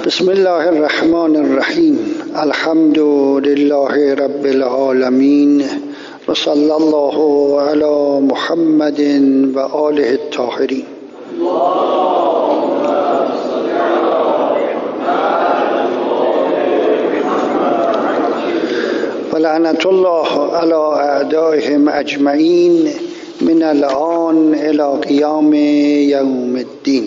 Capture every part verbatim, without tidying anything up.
بسم الله الرحمن الرحیم. الحمد لله رب العالمین و صلی الله علی محمد و آله الطاهرین. و لعنت الله علی اعدائهم اجمعین من الآن الی قیام یوم الدین.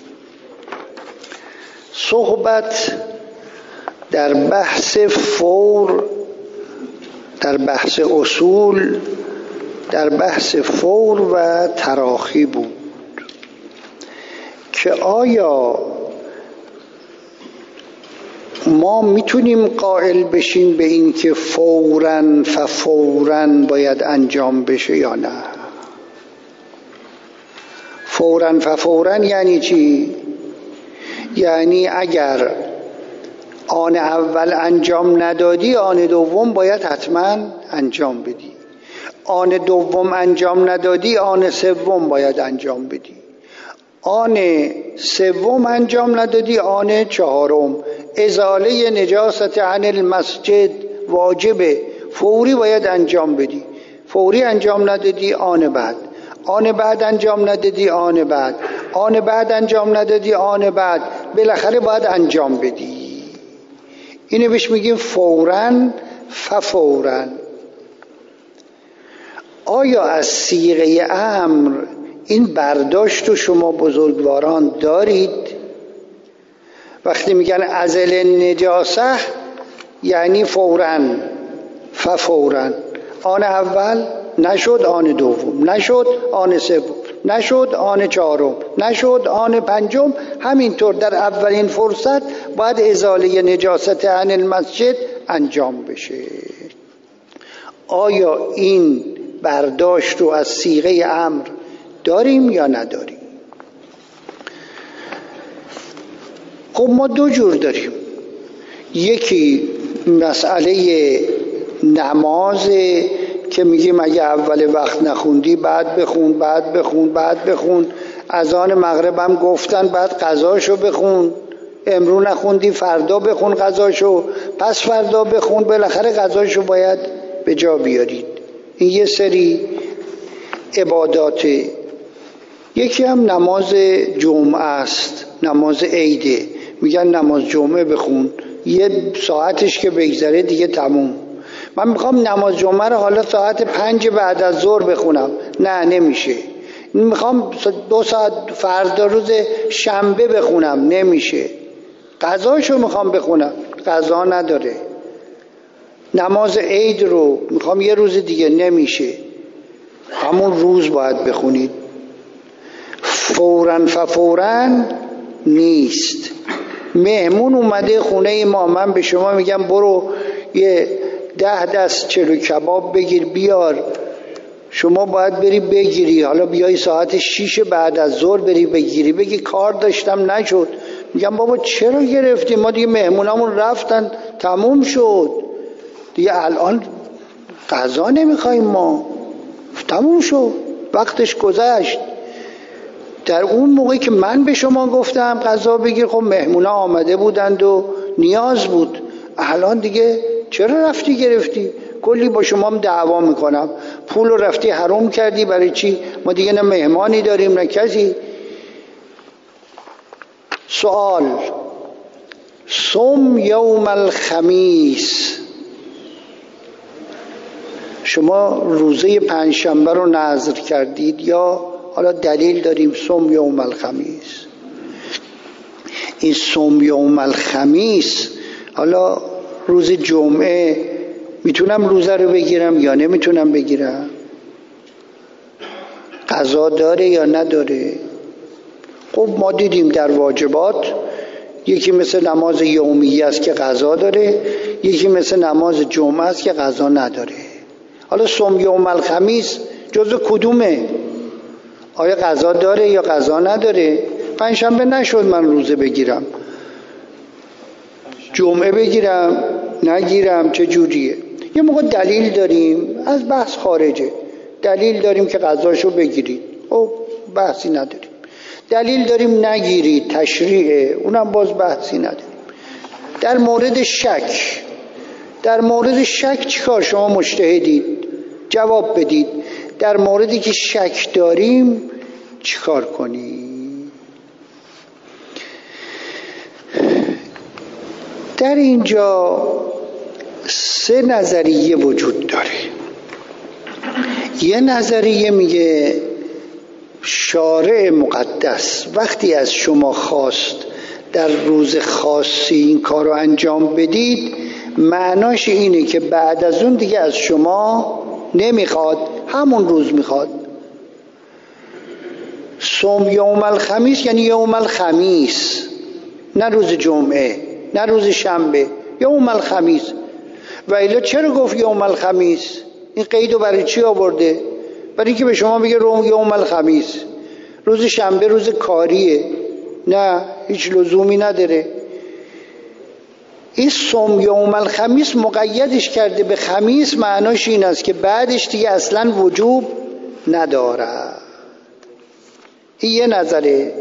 صحبت در بحث فور، در بحث اصول، در بحث فور و تراخی بود که آیا ما میتونیم قائل بشیم به این که فوراً ففوراً باید انجام بشه یا نه؟ فوراً ففوراً یعنی چی؟ یعنی اگر آن اول انجام ندادی آن دوم باید حتما انجام بدی، آن دوم انجام ندادی آن سوم باید انجام بدی، آن سوم انجام ندادی آن چهارم. ازاله نجاست عن المسجد واجبه، فوری باید انجام بدی. فوری انجام ندادی آن بعد، آن بعد انجام ندادی آن بعد، آن بعد انجام ندادی آن بعد، بالاخره باید انجام بدی. اینو بهش میگیم فوراً ففوراً. آیا از صیغه امر این برداشت رو شما بزرگواران دارید؟ وقتی میگن ازل نجاسه یعنی فوراً ففوراً، آن اول نشد آن دوم، نشد آن سوم، نشد آن چهارم، نشد آن پنجم. همینطور در اولین فرصت باید ازاله نجاست عن المسجد انجام بشه. آیا این برداشت رو از صیغه امر داریم یا نداریم؟ خب ما دو جور داریم. یکی مسئله نماز که میگیم اگه اول وقت نخوندی بعد بخون، بعد بخون، بعد بخون. اذان مغرب هم گفتن بعد قضاشو بخون، امرو نخوندی فردا بخون قضاشو، پس فردا بخون، بالاخره قضاشو باید به جا بیارید. این یه سری عباداته. یکی هم نماز جمعه است، نماز عیده. میگن نماز جمعه بخون، یه ساعتش که بگذره دیگه تموم. من میخوام نماز جمعه رو حالا ساعت پنج بعد از ظهر بخونم، نه نمیشه. میخوام دو ساعت فردا روز شنبه بخونم، نمیشه. قضاشو میخوام بخونم، قضا نداره. نماز عید رو میخوام یه روز دیگه، نمیشه. همون روز باید بخونید. فوراً ففوراً نیست. مهمون اومده خونه ما، من به شما میگم برو یه ده دست چلو کباب بگیر بیار، شما باید بری بگیری. حالا بیای ساعت شیش بعد از ظهر بری بگیری، بگی کار داشتم نشد. میگم بابا چرا گرفتی؟ ما دیگه مهمونامون رفتن، تموم شد دیگه، الان غذا نمیخوایم، ما تموم شد، وقتش گذشت. در اون موقعی که من به شما گفتم غذا بگیر، خب مهمونا آمده بودند و نیاز بود. الان دیگه چرا رفتی گرفتی؟ کلی با شما هم دعوا میکنم، پول رو رفتی حرام کردی. برای چی؟ ما دیگه نه مهمانی داریم نه کسی. سوال: صوم یوم الخمیس، شما روزه پنجشنبه رو نذر کردید یا حالا دلیل داریم صوم یوم الخمیس؟ این صوم یوم الخمیس، حالا روز جمعه میتونم روزه رو بگیرم یا نمیتونم بگیرم؟ قضا داره یا نداره؟ خب ما دیدیم در واجبات یکی مثل نماز یومیه است که قضا داره، یکی مثل نماز جمعه است که قضا نداره. حالا صوم یوم الخمیس جزو کدومه؟ آیا قضا داره یا قضا نداره؟ پنجشنبه نشد من روزه بگیرم، جمعه بگیرم نگیرم، چه جوریه؟ یه موقع دلیل داریم، از بحث خارجه، دلیل داریم که قضاشو بگیرید، خب بحثی نداریم. دلیل داریم نگیرید، تشریعه، اونم باز بحثی نداریم. در مورد شک، در مورد شک چیکار؟ شما مجتهدید، جواب بدید. در موردی که شک داریم چیکار کنیم؟ در اینجا سه نظریه وجود داره. یه نظریه میگه شارع مقدس وقتی از شما خواست در روز خاصی این کار رو انجام بدید، معناش اینه که بعد از اون دیگه از شما نمیخواد، همون روز میخواد. صوم یوم الخمیس یعنی یوم الخمیس، نه روز جمعه، نه روز شنبه، یوم الخمیس. و الا چرا گفت یوم الخمیس؟ این قیدو برای چی آورده؟ برای اینکه به شما بگه یوم الخمیس. روز شنبه روز کاریه، نه هیچ لزومی نداره. این صوم یوم الخمیس مقیدش کرده به خمیس، معناش این است که بعدش دیگه اصلا وجوب ندارد. این یه نظره.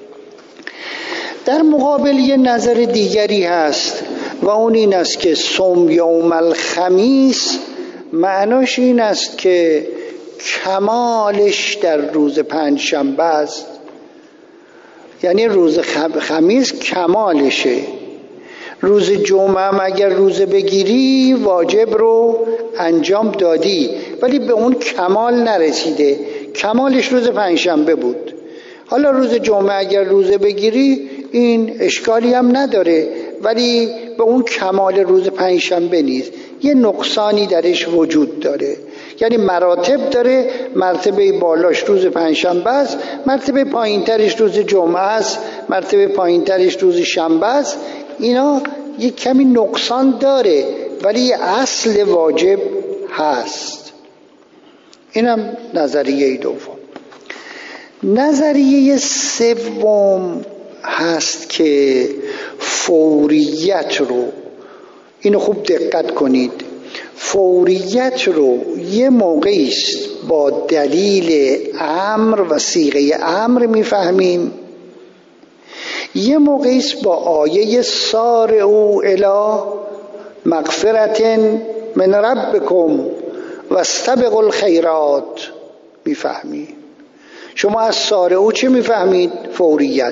در مقابل یه نظر دیگری هست و اون این است که صوم یوم الخمیس معناش این است که کمالش در روز پنجشنبه است. یعنی روز خمیس کمالشه. روز جمعه هم اگر روزه بگیری واجب رو انجام دادی، ولی به اون کمال نرسیده. کمالش روز پنجشنبه بود. حالا روز جمعه اگر روزه بگیری این اشکالی هم نداره، ولی به اون کمال روز پنجشنبه نیست. یه نقصانی درش وجود داره. یعنی مراتب داره. مرتبه بالاش روز پنجشنبه است، مرتبه پایینترش روز جمعه است، مرتبه پایینترش روز شنبه است. اینا یک کمی نقصان داره، ولی اصل واجب هست. اینم نظریه دوم. نظریه سوم هست که فوریت رو، اینو خوب دقت کنید، فوریت رو یه موقعی است با دلیل امر و صیغه امر میفهمیم، یه موقعی است با آیه سارعوا الی مغفرة من ربکم واستبقوا الخیرات میفهمیم. شما از سارعوا چی میفهمید؟ فوریت.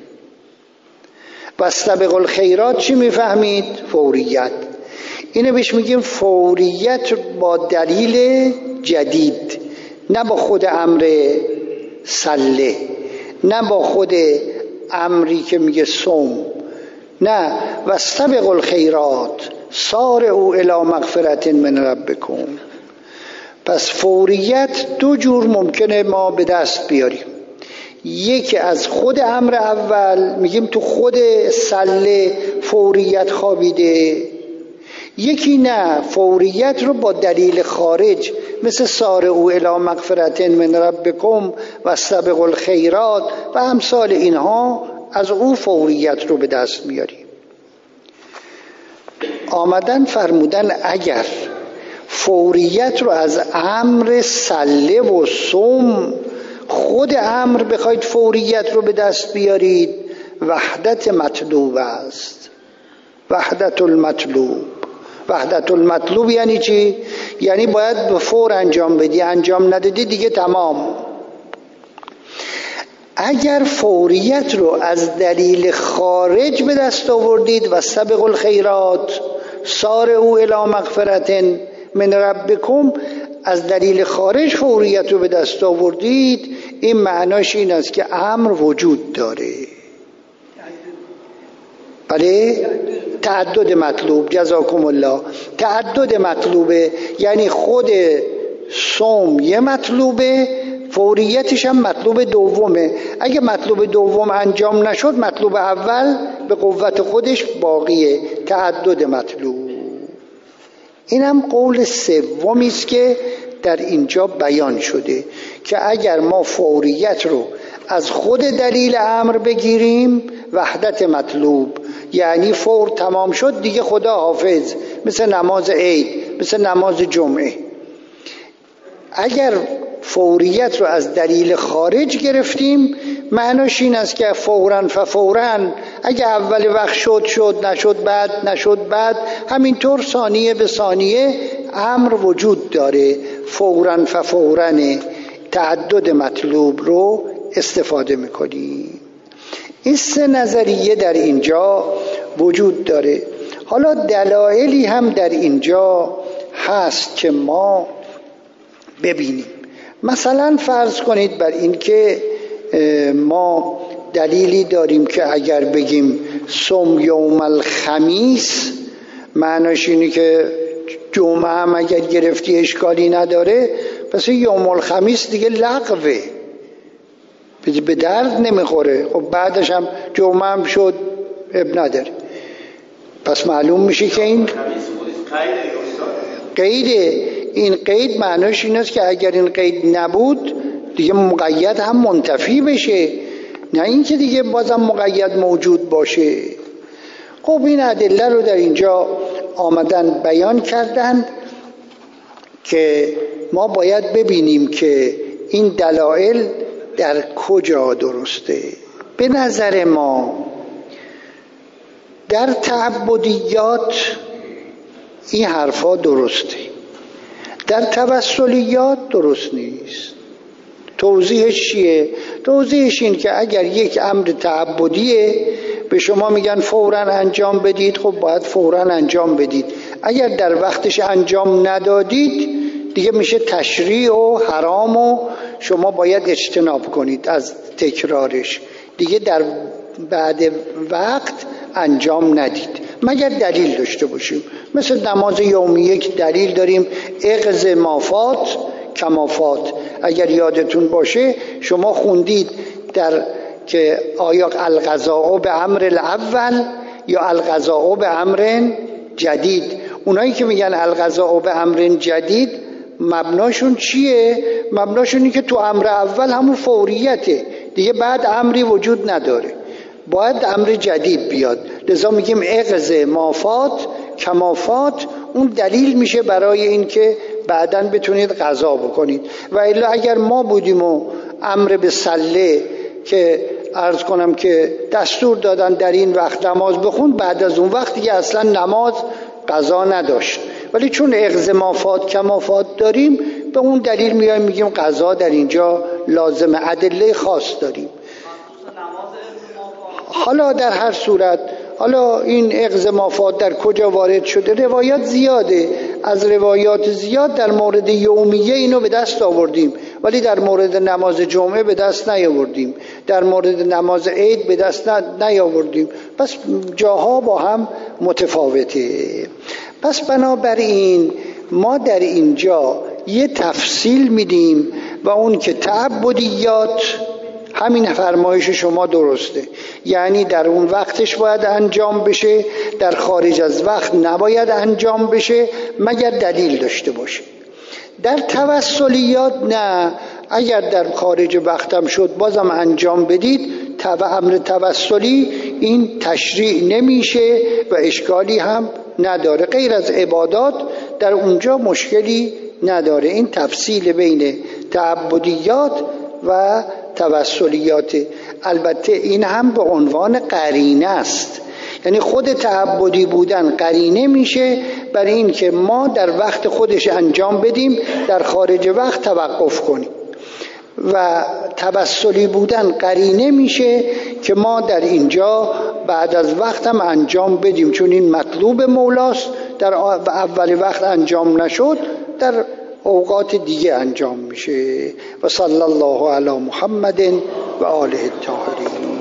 واستبقوا الخیرات چی میفهمید؟ فوریت. اینو بهش میگیم فوریت با دلیل جدید، نه با خود امر سله، نه با خود امری که میگه صوم، نه. واستبقوا الخیرات سارعوا الی مغفرة من ربکم. پس فوریت دو جور ممکنه ما به دست بیاریم. یکی از خود امر اول، میگیم تو خود سله فوریت خوابیده. یکی نه، فوریت رو با دلیل خارج مثل سارعوا الی مغفرة من ربکم واستبقوا الخیرات و امثال اینها از او فوریت رو به دست میاریم. آمدن فرمودن اگر فوریت رو از امر سله و صوم خود امر بخواید فوریت رو به دست بیارید، وحدت مطلوب است. وحدت المطلوب. وحدت المطلوب یعنی چی؟ یعنی باید به فور انجام بدی، انجام ندادی دیگه تمام. اگر فوریت رو از دلیل خارج به دست آوردید، واستبقوا الخیرات سارعوا الی مغفرة من ربکم، از دلیل خارج فوریت رو به دست آوردید، این معناش این است که امر وجود داره. بله؟ تعدد مطلوب. جزاکم الله. تعدد مطلوبه، یعنی خود صوم یه مطلوبه، فوریتش هم مطلوب دومه. اگه مطلوب دوم انجام نشد، مطلوب اول به قوت خودش باقیه. تعدد مطلوب. این هم قول سومی است که در اینجا بیان شده که اگر ما فوریت رو از خود دلیل امر بگیریم، وحدت مطلوب، یعنی فور تمام شد دیگه خدا حافظ، مثل نماز عید، مثل نماز جمعه. اگر فوریت رو از دلیل خارج گرفتیم، معناش این است که فوراً فوراً اگه اول وقت شد شد، نشد بعد، نشد بعد، همینطور ثانیه به ثانیه امر وجود داره. فوراً فوراً تعدد مطلوب رو استفاده میکنیم. این سه نظریه در اینجا وجود داره. حالا دلایلی هم در اینجا هست که ما ببینیم. مثلا فرض کنید بر این که ما دلیلی داریم که اگر بگیم صوم یوم الخمیس، معناش اینه که جمعه هم اگر گرفتی اشکالی نداره، پس یوم الخمیس دیگه لغوه، به درد نمیخوره. خب بعدش هم جمعه هم شد، اب نداره. پس معلوم میشه که این قیده. این قید معناش این است که اگر این قید نبود دیگه مقید هم منتفی بشه، نه این که دیگه بازم مقید موجود باشه. خب این ادله رو در اینجا آمدن بیان کردن که ما باید ببینیم که این دلایل در کجا درسته. به نظر ما در تعبدیات این حرفا درسته، در توسلیات درست نیست. توضیحش چیه؟ توضیحش این که اگر یک امر تعبدیه به شما میگن فوراً انجام بدید، خب باید فوراً انجام بدید. اگر در وقتش انجام ندادید دیگه میشه تشریع و حرام و شما باید اجتناب کنید از تکرارش، دیگه در بعد وقت انجام ندید مگر دلیل داشته باشیم. مثل نماز یومیه که دلیل داریم، اقض مافات کمافات. اگر یادتون باشه شما خوندید در که آیا القضاء به امر الاول یا القضاء به امر جدید. اونایی که میگن القضاء به امر جدید مبناشون چیه؟ مبناشون اینه که تو امر اول همون فوریته دیگه، بعد امری وجود نداره، باید امر جدید بیاد. لذا میگیم اقض مافات کمافات. اون دلیل میشه برای این که بعداً بتونید قضا بکنید. و الا اگر ما بودیم و امر به صله که عرض کنم که دستور دادن در این وقت نماز بخون، بعد از اون وقت دیگه اصلا نماز قضا نداشت، ولی چون اقض مافات کمافات داریم به اون دلیل میایم میگیم قضا در اینجا لازم، ادله خاص داریم. حالا در هر صورت، حالا این اقض مافات در کجا وارد شده؟ روایات زیاده، از روایات زیاد در مورد یومیه اینو به دست آوردیم، ولی در مورد نماز جمعه به دست نیاوردیم، در مورد نماز عید به دست نیاوردیم. پس جاها با هم متفاوته. پس بنابراین ما در اینجا یه تفصیل میدیم و اون که تعبدیات همین فرمایش شما درسته، یعنی در اون وقتش باید انجام بشه، در خارج از وقت نباید انجام بشه مگر دلیل داشته باشه. در توسلیات نه، اگر در خارج وقتم شد بازم انجام بدید، تو امر توسلی این تشریع نمیشه و اشکالی هم نداره. غیر از عبادات در اونجا مشکلی نداره. این تفصیل بین تعبدیات و توسلیات. البته این هم به عنوان قرینه است، یعنی خود تعبدی بودن قرینه میشه برای این که ما در وقت خودش انجام بدیم، در خارج وقت توقف کنیم. و توسلی بودن قرینه میشه که ما در اینجا بعد از وقت هم انجام بدیم، چون این مطلوب مولاست. در اول وقت انجام نشد، در اوقات دیگه انجام میشه. و صلی الله علی محمد و آله الطاهرین.